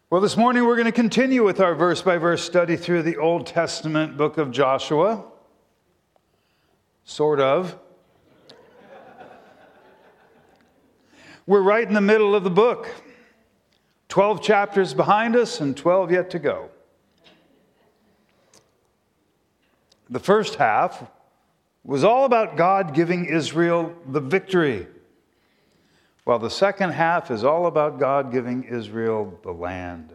Well, this morning we're going to continue with our verse-by-verse study through the Old Testament book of Joshua. Sort of. We're right in the middle of the book. 12 chapters behind us and 12 yet to go. The first half was all about God giving Israel the victory, while the second half is all about God giving Israel the land.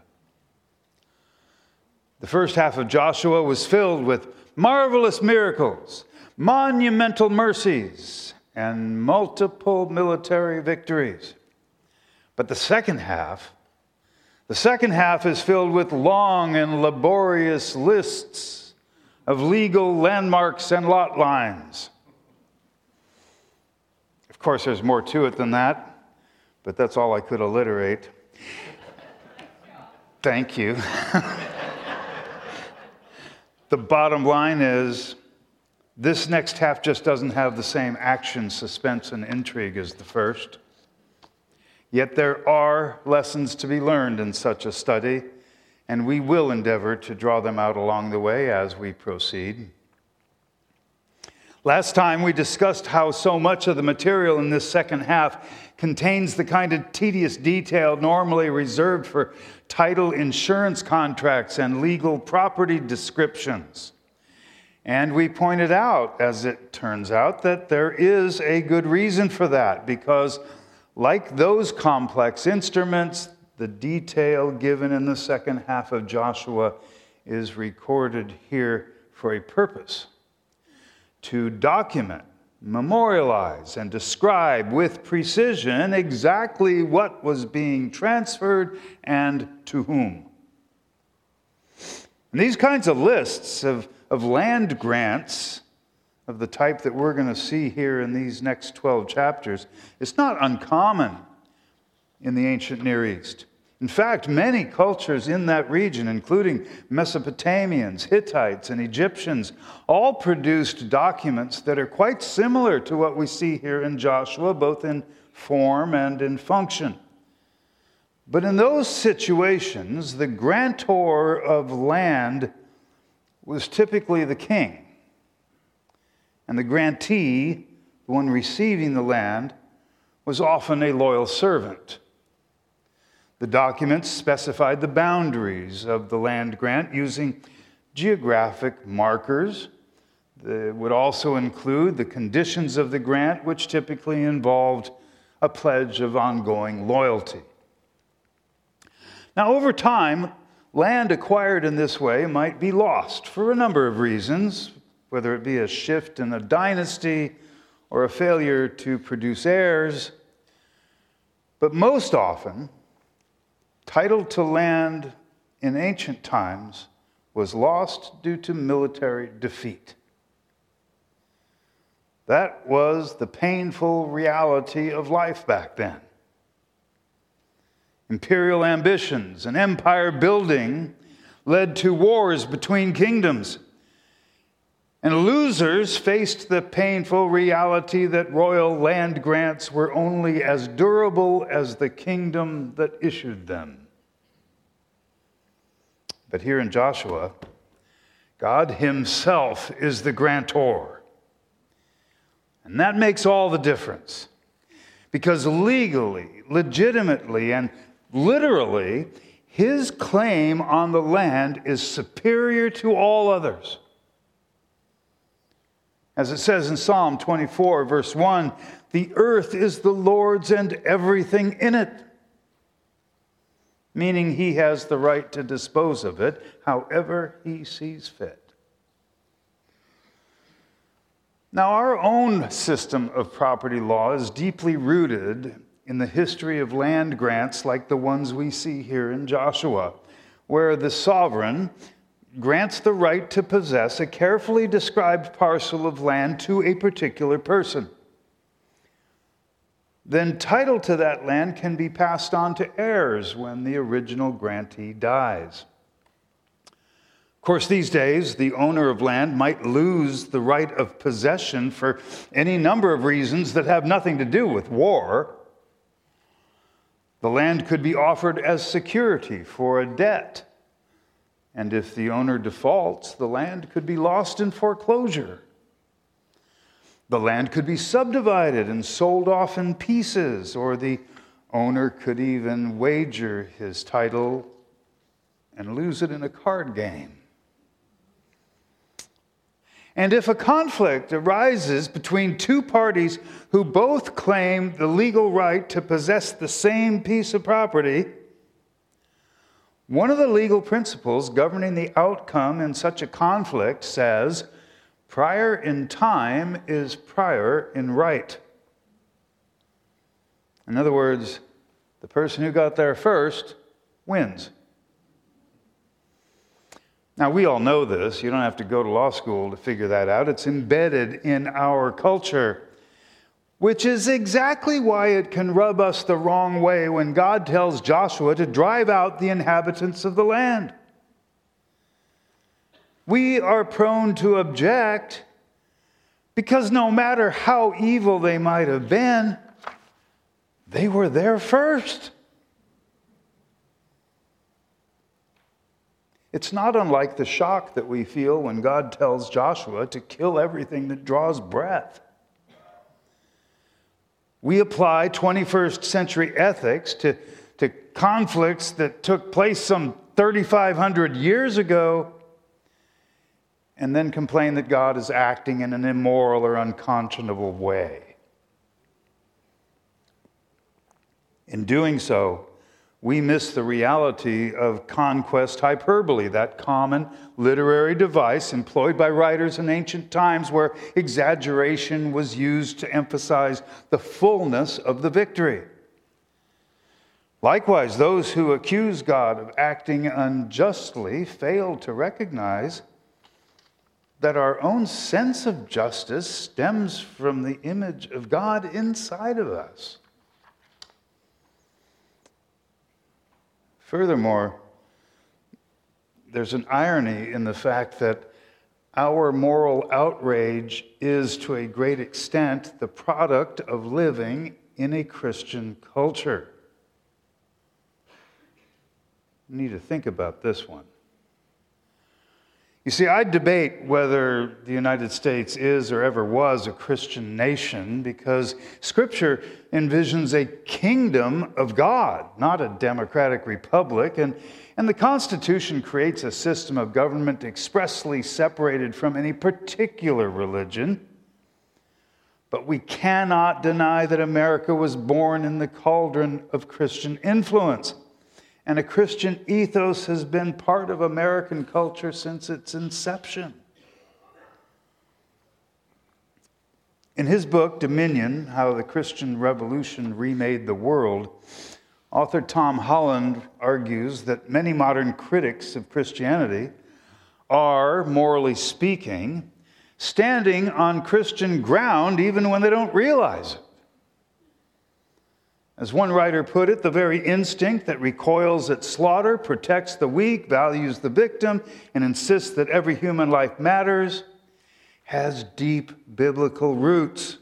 The first half of Joshua was filled with marvelous miracles, monumental mercies, and multiple military victories. But the second half is filled with long and laborious lists of legal landmarks and lot lines. Of course, there's more to it than that. But that's all I could alliterate. Thank you. The bottom line is, this next half just doesn't have the same action, suspense, and intrigue as the first. Yet there are lessons to be learned in such a study, and we will endeavor to draw them out along the way as we proceed. Last time we discussed how so much of the material in this second half contains the kind of tedious detail normally reserved for title insurance contracts and legal property descriptions. And we pointed out, as it turns out, that there is a good reason for that, because like those complex instruments, the detail given in the second half of Joshua is recorded here for a purpose: to document, memorialize, and describe with precision exactly what was being transferred and to whom. And these kinds of lists of land grants of the type that we're going to see here in these next 12 chapters, it's not uncommon in the ancient Near East. In fact, many cultures in that region, including Mesopotamians, Hittites, and Egyptians, all produced documents that are quite similar to what we see here in Joshua, both in form and in function. But in those situations, the grantor of land was typically the king, and the grantee, the one receiving the land, was often a loyal servant. The documents specified the boundaries of the land grant using geographic markers. They would also include the conditions of the grant, which typically involved a pledge of ongoing loyalty. Now, over time, land acquired in this way might be lost for a number of reasons, whether it be a shift in a dynasty or a failure to produce heirs. But most often, title to land in ancient times was lost due to military defeat. That was the painful reality of life back then. Imperial ambitions and empire building led to wars between kingdoms. And losers faced the painful reality that royal land grants were only as durable as the kingdom that issued them. But here in Joshua, God himself is the grantor. And that makes all the difference. Because legally, legitimately, and literally, his claim on the land is superior to all others. As it says in Psalm 24, verse 1, "The earth is the Lord's and everything in it," meaning he has the right to dispose of it however he sees fit. Now, our own system of property law is deeply rooted in the history of land grants like the ones we see here in Joshua, where the sovereign grants the right to possess a carefully described parcel of land to a particular person. Then title to that land can be passed on to heirs when the original grantee dies. Of course, these days, the owner of land might lose the right of possession for any number of reasons that have nothing to do with war. The land could be offered as security for a debt. And if the owner defaults, the land could be lost in foreclosure. The land could be subdivided and sold off in pieces, or the owner could even wager his title and lose it in a card game. And if a conflict arises between two parties who both claim the legal right to possess the same piece of property, one of the legal principles governing the outcome in such a conflict says, prior in time is prior in right. In other words, the person who got there first wins. Now, we all know this. You don't have to go to law school to figure that out. It's embedded in our culture, which is exactly why it can rub us the wrong way when God tells Joshua to drive out the inhabitants of the land. We are prone to object because no matter how evil they might have been, they were there first. It's not unlike the shock that we feel when God tells Joshua to kill everything that draws breath. We apply 21st century ethics to conflicts that took place some 3,500 years ago, and then complain that God is acting in an immoral or unconscionable way. In doing so, we miss the reality of conquest hyperbole, that common literary device employed by writers in ancient times where exaggeration was used to emphasize the fullness of the victory. Likewise, those who accuse God of acting unjustly fail to recognize that our own sense of justice stems from the image of God inside of us. Furthermore, there's an irony in the fact that our moral outrage is to a great extent the product of living in a Christian culture. You need to think about this one. You see, I debate whether the United States is or ever was a Christian nation because Scripture envisions a kingdom of God, not a democratic republic, and the Constitution creates a system of government expressly separated from any particular religion. But we cannot deny that America was born in the cauldron of Christian influence. And a Christian ethos has been part of American culture since its inception. In his book, Dominion, How the Christian Revolution Remade the World, author Tom Holland argues that many modern critics of Christianity are, morally speaking, standing on Christian ground even when they don't realize it. As one writer put it, the very instinct that recoils at slaughter, protects the weak, values the victim, and insists that every human life matters, has deep biblical roots.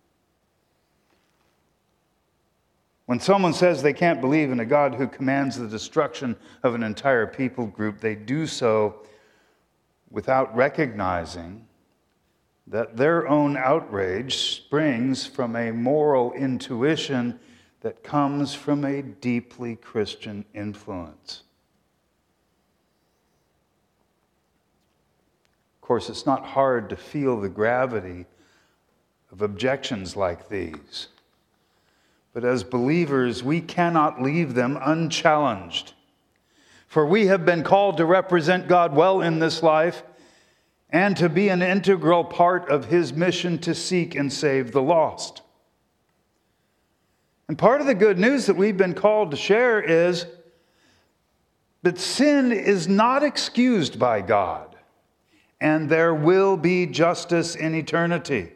When someone says they can't believe in a God who commands the destruction of an entire people group, they do so without recognizing that their own outrage springs from a moral intuition that comes from a deeply Christian influence. Of course, it's not hard to feel the gravity of objections like these. But as believers, we cannot leave them unchallenged. For we have been called to represent God well in this life and to be an integral part of His mission to seek and save the lost. And part of the good news that we've been called to share is that sin is not excused by God, and there will be justice in eternity.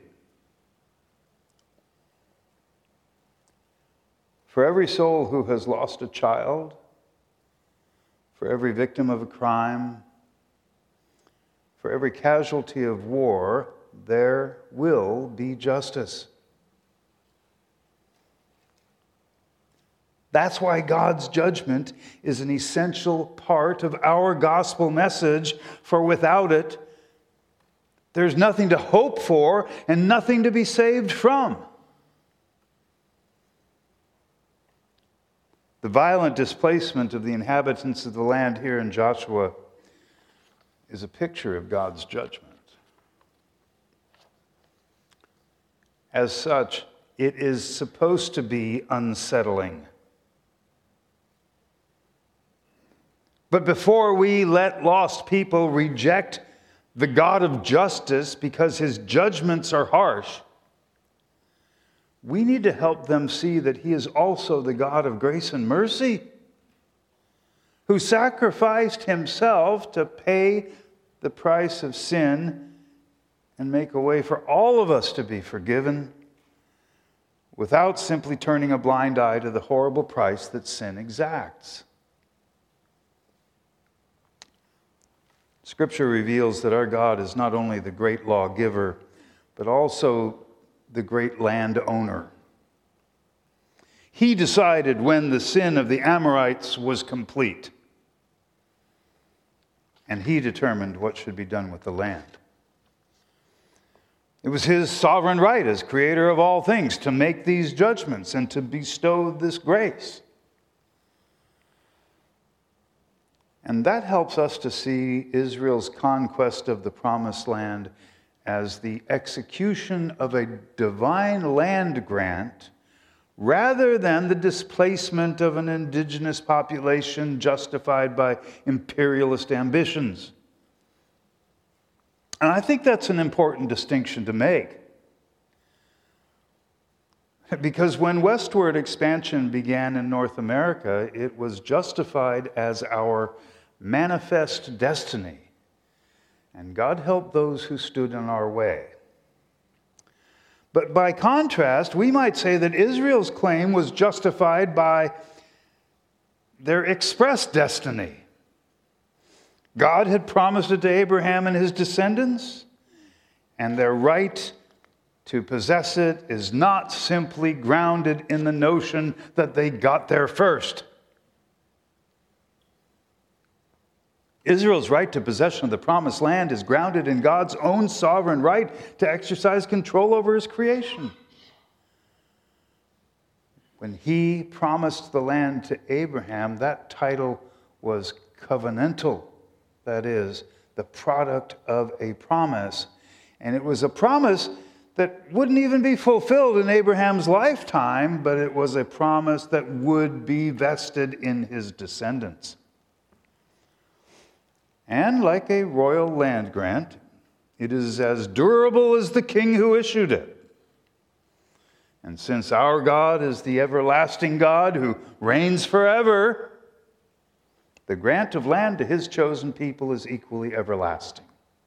For every soul who has lost a child, for every victim of a crime, for every casualty of war, there will be justice. That's why God's judgment is an essential part of our gospel message, for without it, there's nothing to hope for and nothing to be saved from. The violent displacement of the inhabitants of the land here in Joshua is a picture of God's judgment. As such, it is supposed to be unsettling. But before we let lost people reject the God of justice because his judgments are harsh, we need to help them see that he is also the God of grace and mercy, who sacrificed himself to pay the price of sin and make a way for all of us to be forgiven without simply turning a blind eye to the horrible price that sin exacts. Scripture reveals that our God is not only the great lawgiver, but also the great landowner. He decided when the sin of the Amorites was complete, and he determined what should be done with the land. It was his sovereign right as creator of all things to make these judgments and to bestow this grace. And that helps us to see Israel's conquest of the Promised Land as the execution of a divine land grant rather than the displacement of an indigenous population justified by imperialist ambitions. And I think that's an important distinction to make. Because when westward expansion began in North America, it was justified as our manifest destiny. And God helped those who stood in our way. But by contrast, we might say that Israel's claim was justified by their express destiny. God had promised it to Abraham and his descendants, and their right to possess it is not simply grounded in the notion that they got there first. Israel's right to possession of the Promised Land is grounded in God's own sovereign right to exercise control over his creation. When he promised the land to Abraham, that title was covenantal. That is, the product of a promise. And it was a promise that wouldn't even be fulfilled in Abraham's lifetime, but it was a promise that would be vested in his descendants. And like a royal land grant, it is as durable as the king who issued it. And since our God is the everlasting God who reigns forever, the grant of land to his chosen people is equally everlasting.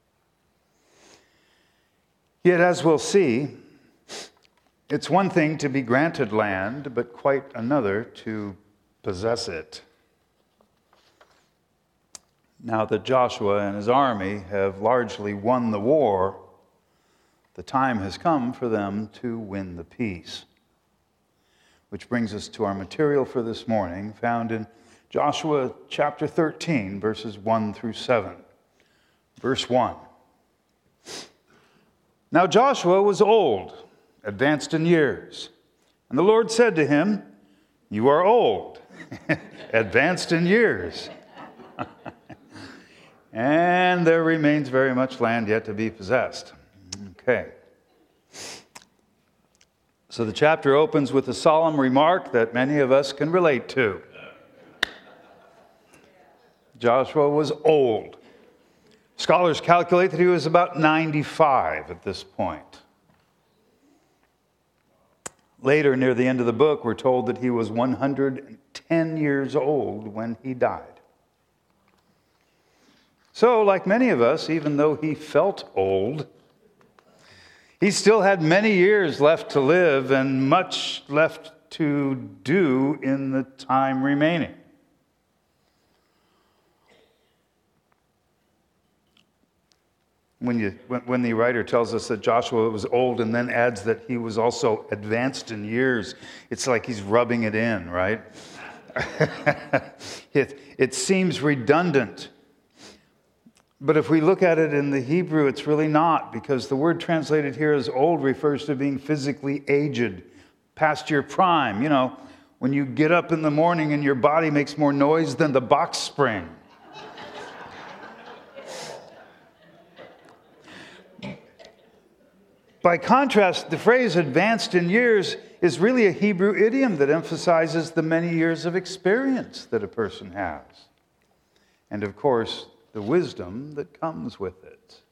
Yet, as we'll see, it's one thing to be granted land, but quite another to possess it. Now that Joshua and his army have largely won the war, the time has come for them to win the peace. Which brings us to our material for this morning, found in Joshua chapter 13, verses 1 through 7. Verse 1. Now Joshua was old, advanced in years, and the Lord said to him, "You are old, advanced in years." And there remains very much land yet to be possessed. Okay. So the chapter opens with a solemn remark that many of us can relate to. Joshua was old. Scholars calculate that he was about 95 at this point. Later, near the end of the book, we're told that he was 110 years old when he died. So, like many of us, even though he felt old, he still had many years left to live and much left to do in the time remaining. When the writer tells us that Joshua was old and then adds that he was also advanced in years, it's like he's rubbing it in, right? It seems redundant. But if we look at it in the Hebrew, it's really not, because the word translated here as old refers to being physically aged, past your prime. You know, when you get up in the morning and your body makes more noise than the box spring. By contrast, the phrase advanced in years is really a Hebrew idiom that emphasizes the many years of experience that a person has. And of course, the wisdom that comes with it.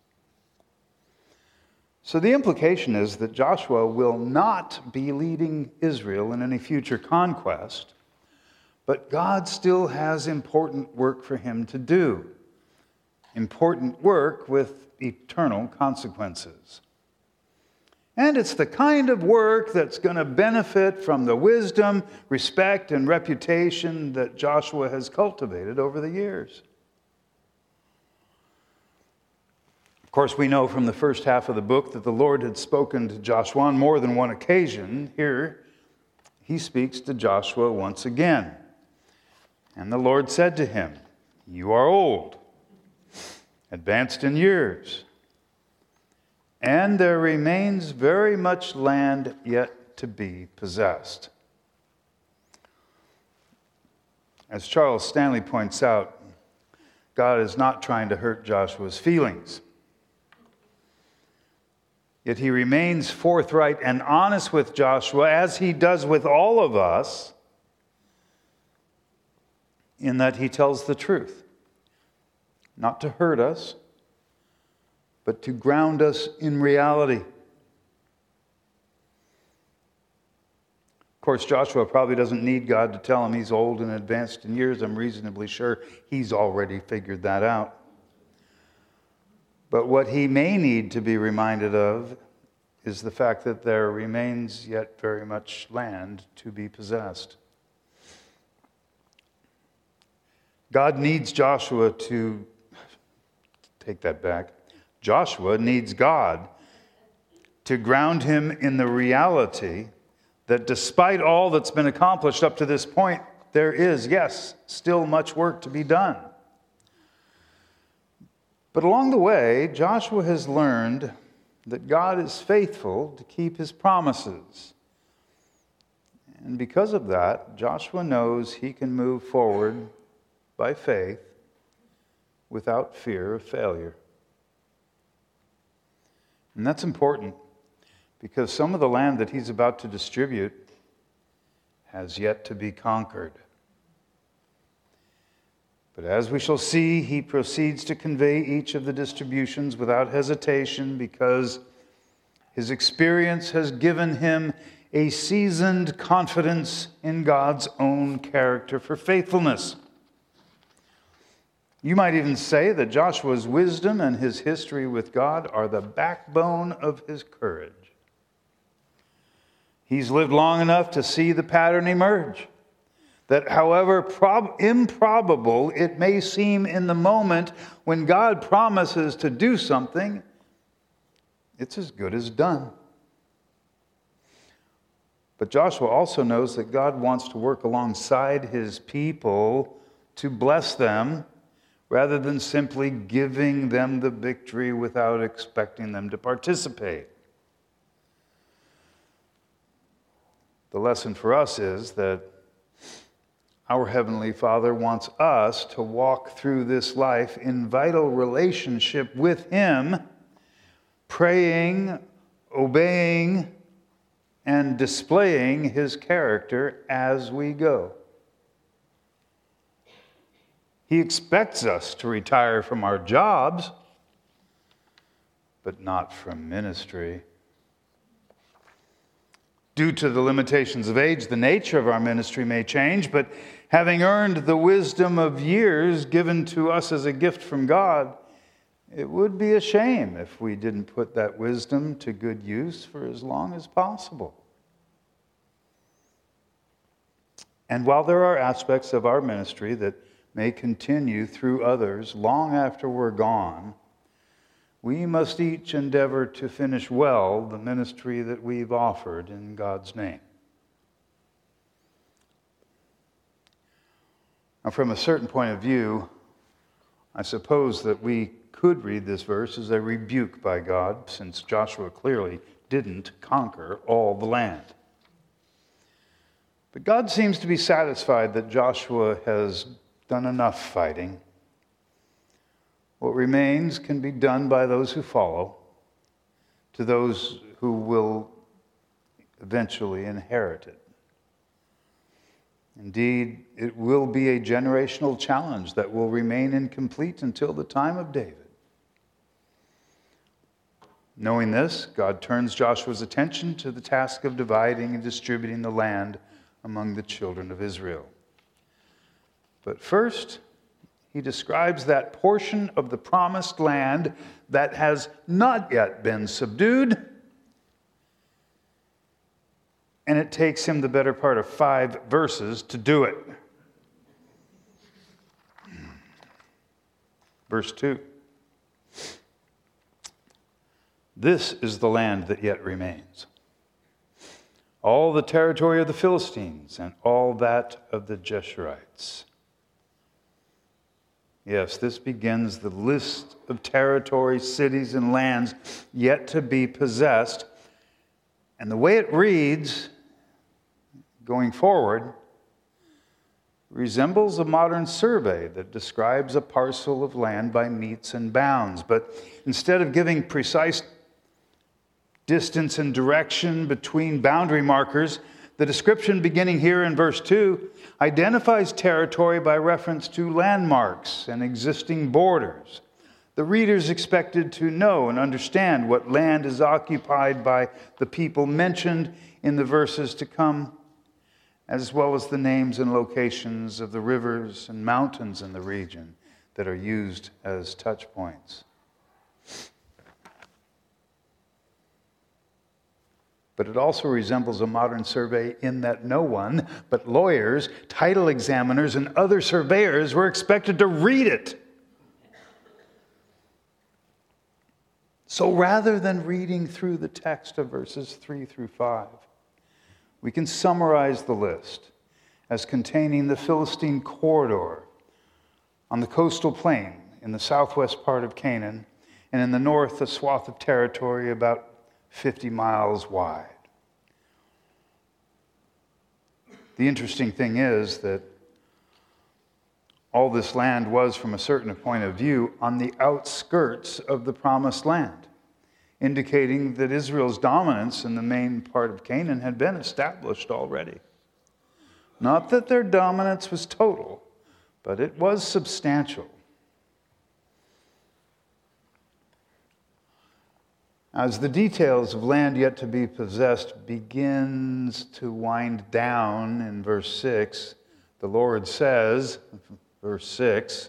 So the implication is that Joshua will not be leading Israel in any future conquest, but God still has important work for him to do. Important work with eternal consequences. And it's the kind of work that's going to benefit from the wisdom, respect, and reputation that Joshua has cultivated over the years. Of course, we know from the first half of the book that the Lord had spoken to Joshua on more than one occasion. Here, he speaks to Joshua once again. And the Lord said to him, "You are old, advanced in years, and there remains very much land yet to be possessed." As Charles Stanley points out, God is not trying to hurt Joshua's feelings. Yet he remains forthright and honest with Joshua, as he does with all of us, in that he tells the truth. Not to hurt us, but to ground us in reality. Of course, Joshua probably doesn't need God to tell him he's old and advanced in years. I'm reasonably sure he's already figured that out. But what he may need to be reminded of is the fact that there remains yet very much land to be possessed. God needs Joshua to take that back. Joshua needs God to ground him in the reality that despite all that's been accomplished up to this point, there is, yes, still much work to be done. But along the way, Joshua has learned that God is faithful to keep his promises. And because of that, Joshua knows he can move forward by faith without fear of failure. And that's important, because some of the land that he's about to distribute has yet to be conquered. But as we shall see, he proceeds to convey each of the distributions without hesitation, because his experience has given him a seasoned confidence in God's own character for faithfulness. You might even say that Joshua's wisdom and his history with God are the backbone of his courage. He's lived long enough to see the pattern emerge, that however improbable it may seem in the moment when God promises to do something, it's as good as done. But Joshua also knows that God wants to work alongside his people to bless them, rather than simply giving them the victory without expecting them to participate. The lesson for us is that our Heavenly Father wants us to walk through this life in vital relationship with Him, praying, obeying, and displaying His character as we go. He expects us to retire from our jobs, but not from ministry. Due to the limitations of age, the nature of our ministry may change, but having earned the wisdom of years given to us as a gift from God, it would be a shame if we didn't put that wisdom to good use for as long as possible. And while there are aspects of our ministry that may continue through others long after we're gone, we must each endeavor to finish well the ministry that we've offered in God's name. Now, from a certain point of view, I suppose that we could read this verse as a rebuke by God, since Joshua clearly didn't conquer all the land. But God seems to be satisfied that Joshua has done enough fighting. What remains can be done by those who follow, to those who will eventually inherit it. Indeed, it will be a generational challenge that will remain incomplete until the time of David. Knowing this, God turns Joshua's attention to the task of dividing and distributing the land among the children of Israel. But first, he describes that portion of the promised land that has not yet been subdued. And it takes him the better part of 5 verses to do it. Verse 2. This is the land that yet remains. All the territory of the Philistines and all that of the Geshurites. Yes, this begins the list of territories, cities, and lands yet to be possessed. And the way it reads, going forward, resembles a modern survey that describes a parcel of land by metes and bounds. But instead of giving precise distance and direction between boundary markers, the description beginning here in verse 2 identifies territory by reference to landmarks and existing borders. The reader is expected to know and understand what land is occupied by the people mentioned in the verses to come, as well as the names and locations of the rivers and mountains in the region that are used as touch points. But it also resembles a modern survey in that no one but lawyers, title examiners, and other surveyors were expected to read it. So rather than reading through the text of verses 3 through 5, we can summarize the list as containing the Philistine corridor on the coastal plain in the southwest part of Canaan, and in the north a swath of territory about 50 miles wide. The interesting thing is that all this land was, from a certain point of view, on the outskirts of the promised land, indicating that Israel's dominance in the main part of Canaan had been established already. Not that their dominance was total, but it was substantial. As the details of land yet to be possessed begins to wind down in verse 6, the Lord says, verse 6,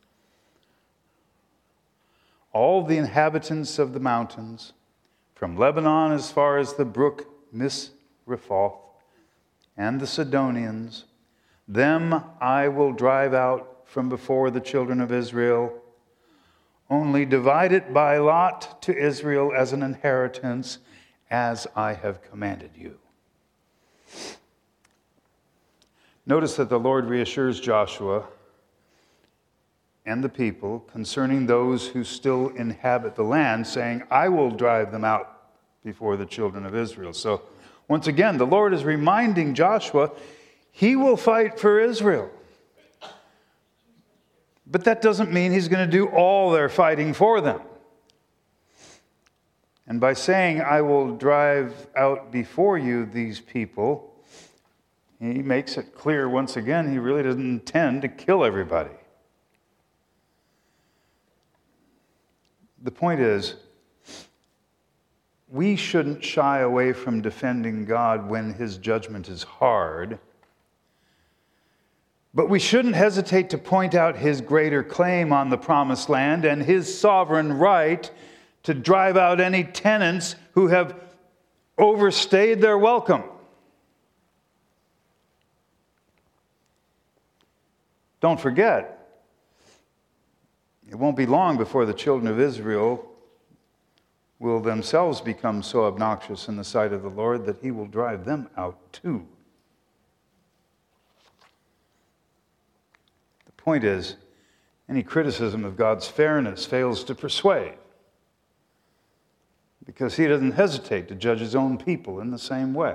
all the inhabitants of the mountains, from Lebanon as far as the brook Misrephoth, and the Sidonians, them I will drive out from before the children of Israel. Only divide it by lot to Israel as an inheritance, as I have commanded you. Notice that the Lord reassures Joshua and the people concerning those who still inhabit the land, saying, I will drive them out before the children of Israel. So, once again, the Lord is reminding Joshua, he will fight for Israel. But that doesn't mean he's going to do all their fighting for them. And by saying, I will drive out before you these people, he makes it clear once again he really doesn't intend to kill everybody. The point is, we shouldn't shy away from defending God when his judgment is hard. But we shouldn't hesitate to point out his greater claim on the promised land and his sovereign right to drive out any tenants who have overstayed their welcome. Don't forget, it won't be long before the children of Israel will themselves become so obnoxious in the sight of the Lord that he will drive them out too. point is, any criticism of God's fairness fails to persuade, because he doesn't hesitate to judge his own people in the same way.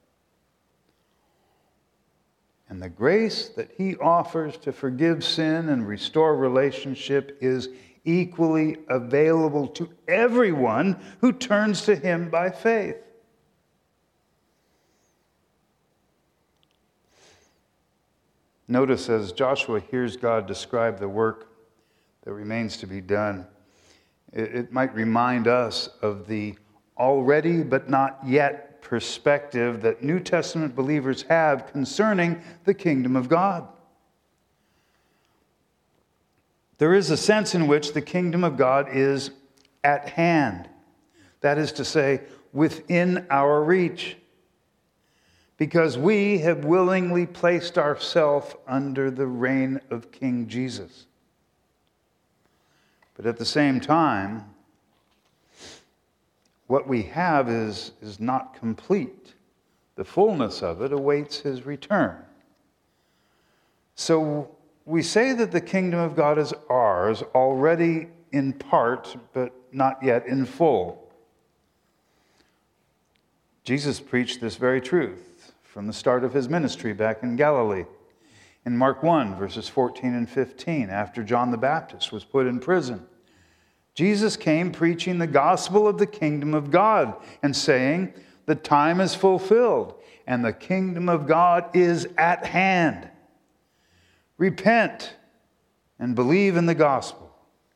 And the grace that he offers to forgive sin and restore relationship is equally available to everyone who turns to him by faith. Notice as Joshua hears God describe the work that remains to be done, it might remind us of the already but not yet perspective that New Testament believers have concerning the kingdom of God. There is a sense in which the kingdom of God is at hand. That is to say, within our reach. Because we have willingly placed ourselves under the reign of King Jesus. But at the same time, what we have is not complete. The fullness of it awaits his return. So we say that the kingdom of God is ours already in part, but not yet in full. Jesus preached this very truth from the start of his ministry back in Galilee. In Mark 1, verses 14 and 15, after John the Baptist was put in prison, Jesus came preaching the gospel of the kingdom of God and saying, "The time is fulfilled and the kingdom of God is at hand. Repent and believe in the gospel."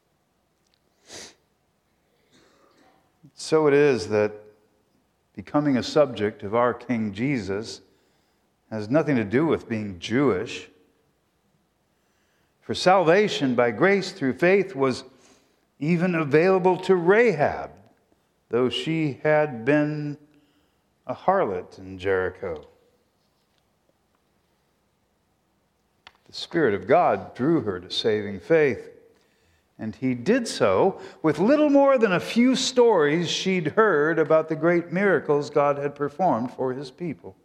So it is that becoming a subject of our King Jesus has nothing to do with being Jewish. For salvation by grace through faith was even available to Rahab, though she had been a harlot in Jericho. The Spirit of God drew her to saving faith, and he did so with little more than a few stories she'd heard about the great miracles God had performed for his people.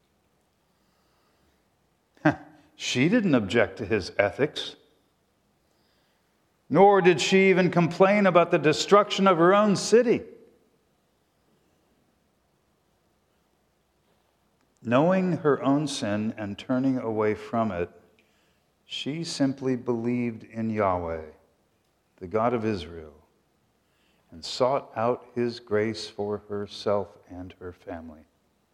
She didn't object to his ethics, nor did she even complain about the destruction of her own city. Knowing her own sin and turning away from it, she simply believed in Yahweh, the God of Israel, and sought out his grace for herself and her family.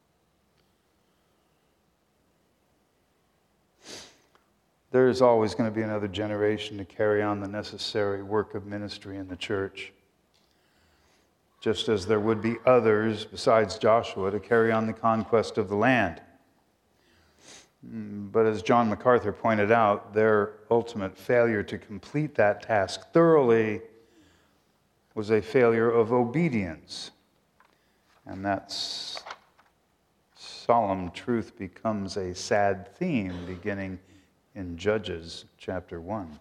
There is always going to be another generation to carry on the necessary work of ministry in the church, just as there would be others besides Joshua to carry on the conquest of the land. But as John MacArthur pointed out, their ultimate failure to complete that task thoroughly was a failure of obedience. And that solemn truth becomes a sad theme beginning in Judges chapter 1.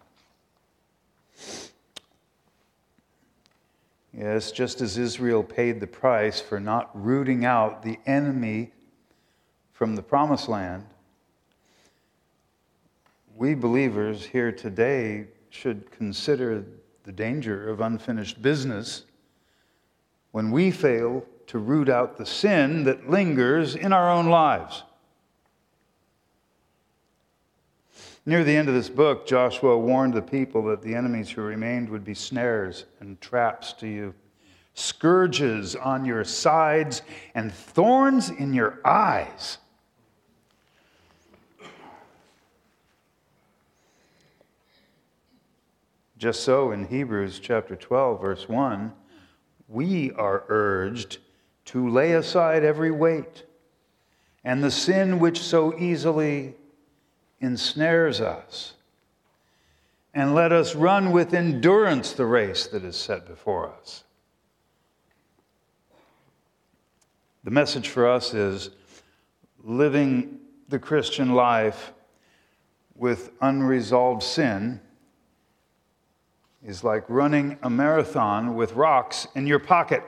Yes, just as Israel paid the price for not rooting out the enemy from the promised land, we believers here today should consider the danger of unfinished business when we fail to root out the sin that lingers in our own lives. Near the end of this book, Joshua warned the people that the enemies who remained would be snares and traps to you, scourges on your sides, and thorns in your eyes. Just so in Hebrews chapter 12, verse 1, we are urged to lay aside every weight and the sin which so easily ensnares us, and let us run with endurance the race that is set before us. The message for us is living the Christian life with unresolved sin is like running a marathon with rocks in your pocket,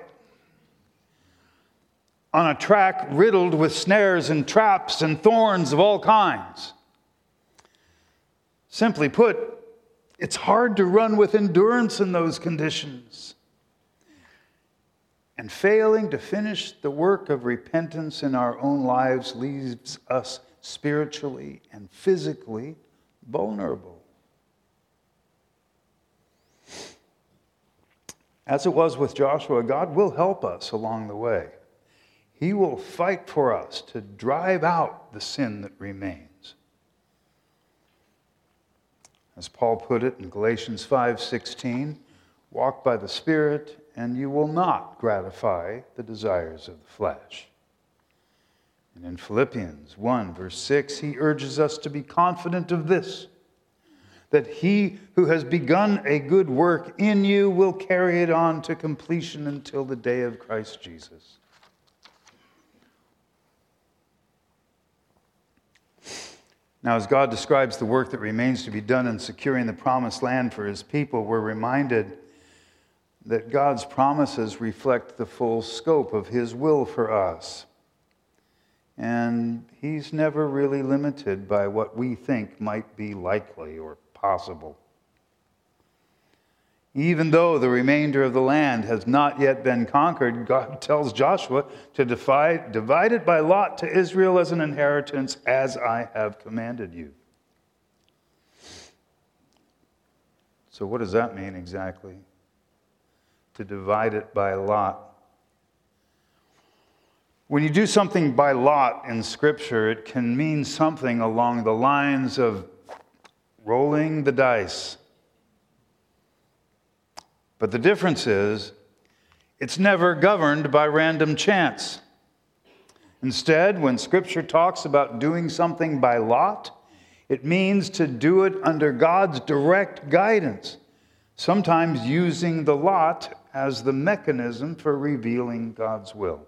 on a track riddled with snares and traps and thorns of all kinds. Simply put, it's hard to run with endurance in those conditions. And failing to finish the work of repentance in our own lives leaves us spiritually and physically vulnerable. As it was with Joshua, God will help us along the way. He will fight for us to drive out the sin that remains. As Paul put it in Galatians 5:16, walk by the Spirit, and you will not gratify the desires of the flesh. And in Philippians 1, verse 6, he urges us to be confident of this, that he who has begun a good work in you will carry it on to completion until the day of Christ Jesus. Now, as God describes the work that remains to be done in securing the promised land for his people, we're reminded that God's promises reflect the full scope of his will for us. And he's never really limited by what we think might be likely or possible. Even though the remainder of the land has not yet been conquered, God tells Joshua to divide it by lot to Israel as an inheritance, as I have commanded you. So what does that mean exactly? To divide it by lot. When you do something by lot in Scripture, it can mean something along the lines of rolling the dice. But the difference is, it's never governed by random chance. Instead, when Scripture talks about doing something by lot, it means to do it under God's direct guidance, sometimes using the lot as the mechanism for revealing God's will.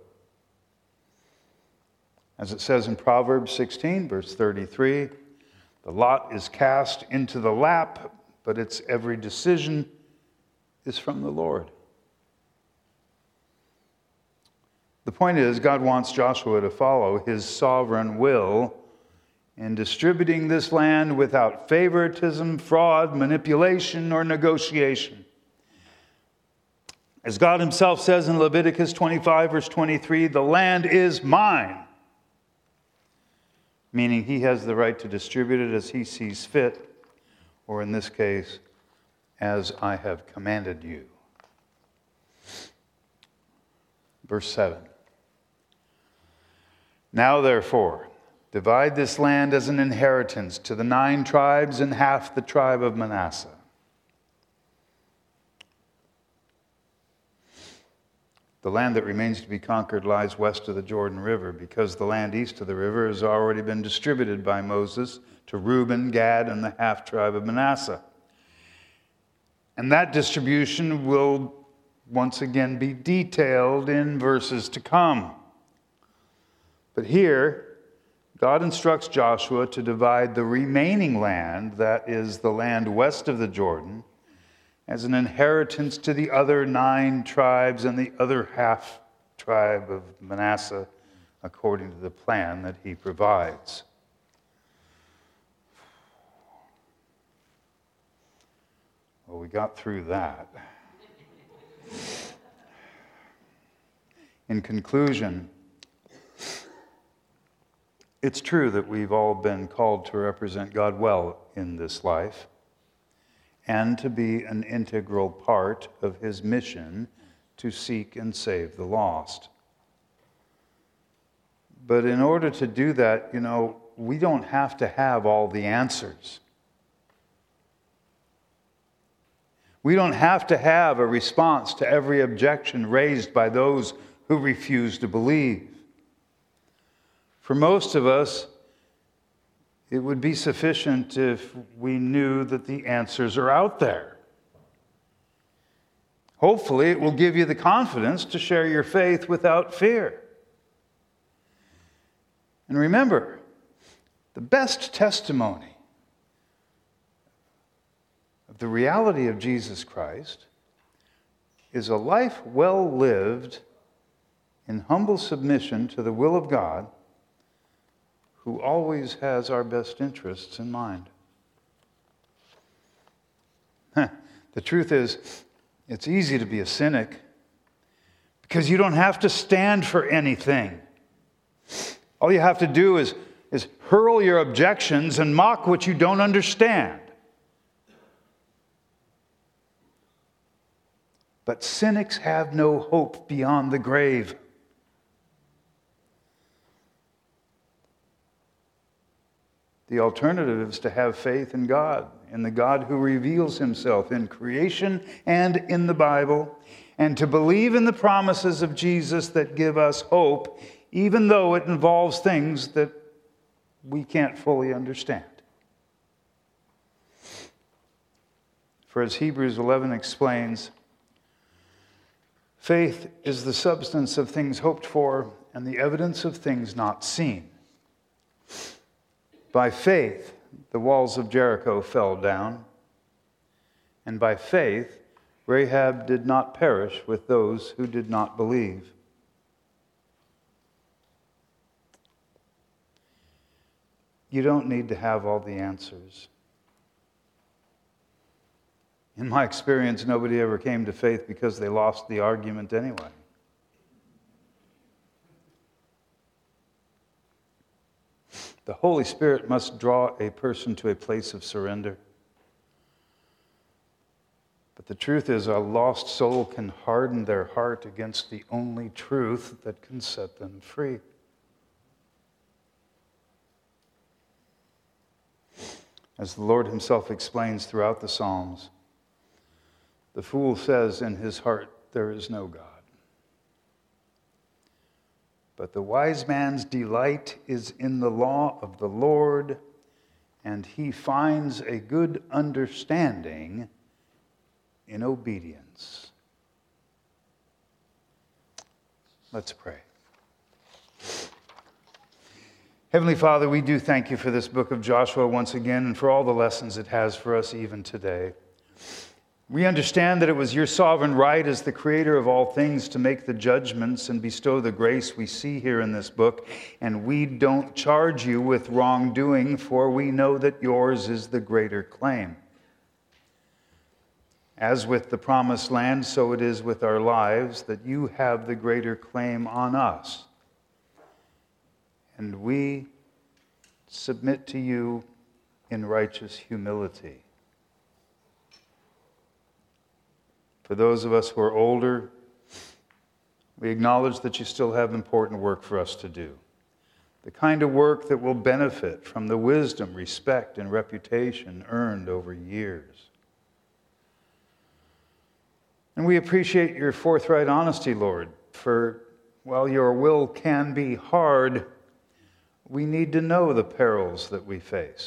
As it says in Proverbs 16, verse 33, the lot is cast into the lap, but its every decision is from the Lord. The point is, God wants Joshua to follow his sovereign will in distributing this land without favoritism, fraud, manipulation, or negotiation. As God himself says in Leviticus 25, verse 23, the land is mine, meaning he has the right to distribute it as he sees fit, or in this case, as I have commanded you. Verse 7. Now therefore, divide this land as an inheritance to the 9 tribes and half the tribe of Manasseh. The land that remains to be conquered lies west of the Jordan River, because the land east of the river has already been distributed by Moses to Reuben, Gad, and the half tribe of Manasseh. And that distribution will once again be detailed in verses to come. But here, God instructs Joshua to divide the remaining land, that is the land west of the Jordan, as an inheritance to the other 9 tribes and the other half tribe of Manasseh, according to the plan that he provides. Well, we got through that. In conclusion, it's true that we've all been called to represent God well in this life and to be an integral part of his mission to seek and save the lost. But in order to do that, we don't have to have all the answers. We don't have to have a response to every objection raised by those who refuse to believe. For most of us, it would be sufficient if we knew that the answers are out there. Hopefully, it will give you the confidence to share your faith without fear. And remember, the best testimony of the reality of Jesus Christ is a life well lived in humble submission to the will of God, who always has our best interests in mind. The truth is, it's easy to be a cynic because you don't have to stand for anything. All you have to do is hurl your objections and mock what you don't understand. But cynics have no hope beyond the grave. The alternative is to have faith in God, in the God who reveals himself in creation and in the Bible, and to believe in the promises of Jesus that give us hope, even though it involves things that we can't fully understand. For as Hebrews 11 explains, faith is the substance of things hoped for and the evidence of things not seen. By faith, the walls of Jericho fell down, and by faith, Rahab did not perish with those who did not believe. You don't need to have all the answers. In my experience, nobody ever came to faith because they lost the argument anyway. The Holy Spirit must draw a person to a place of surrender. But the truth is, a lost soul can harden their heart against the only truth that can set them free. As the Lord himself explains throughout the Psalms, the fool says in his heart, there is no God. But the wise man's delight is in the law of the Lord, and he finds a good understanding in obedience. Let's pray. Heavenly Father, we do thank you for this book of Joshua once again and for all the lessons it has for us even today. We understand that it was your sovereign right as the creator of all things to make the judgments and bestow the grace we see here in this book, and we don't charge you with wrongdoing, for we know that yours is the greater claim. As with the promised land, so it is with our lives, that you have the greater claim on us. And we submit to you in righteous humility. For those of us who are older, we acknowledge that you still have important work for us to do. The kind of work that will benefit from the wisdom, respect, and reputation earned over years. And we appreciate your forthright honesty, Lord, for while your will can be hard, we need to know the perils that we face.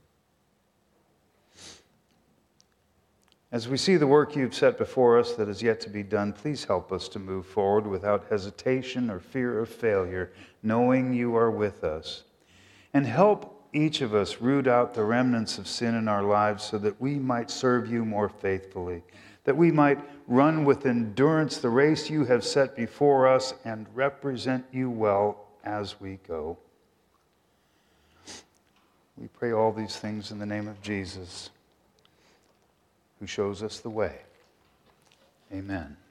As we see the work you've set before us that is yet to be done, please help us to move forward without hesitation or fear of failure, knowing you are with us. And help each of us root out the remnants of sin in our lives so that we might serve you more faithfully, that we might run with endurance the race you have set before us and represent you well as we go. We pray all these things in the name of Jesus, who shows us the way. Amen.